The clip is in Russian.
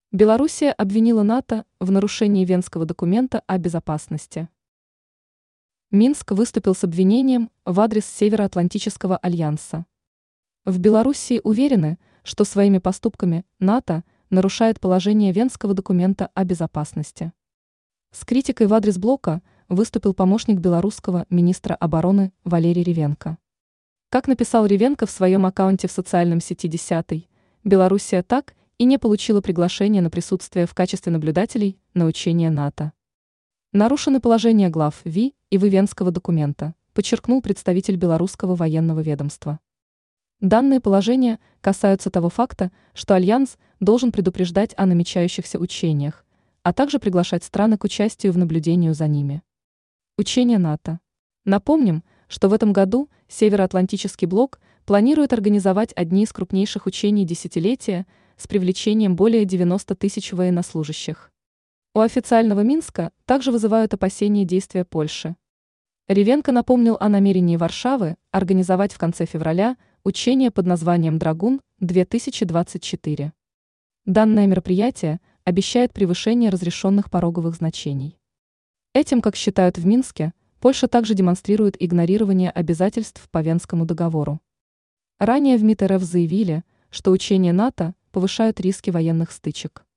Белоруссия обвинила НАТО в нарушении Венского документа о безопасности. Минск выступил с обвинением в адрес Североатлантического альянса. В Белоруссии уверены, что своими поступками НАТО нарушает положение Венского документа о безопасности. С критикой в адрес блока выступил помощник белорусского министра обороны Валерий Ревенко. Как написал Ревенко в своем аккаунте в социальном сети 10, Белоруссия так и не получила приглашение на присутствие в качестве наблюдателей на учения НАТО. Нарушены положения глав ВИ и Венского документа, подчеркнул представитель белорусского военного ведомства. Данные положения касаются того факта, что Альянс должен предупреждать о намечающихся учениях, а также приглашать страны к участию в наблюдении за ними. Учения НАТО. Напомним, что в этом году Североатлантический блок планирует организовать одни из крупнейших учений десятилетия с привлечением более 90 тысяч военнослужащих. У официального Минска также вызывают опасения действия Польши. Ревенко напомнил о намерении Варшавы организовать в конце февраля учение под названием «Драгун-2024». Данное мероприятие обещает превышение разрешенных пороговых значений. Этим, как считают в Минске, Польша также демонстрирует игнорирование обязательств по Венскому договору. Ранее в МИД РФ заявили, что учения НАТО повышают риски военных стычек.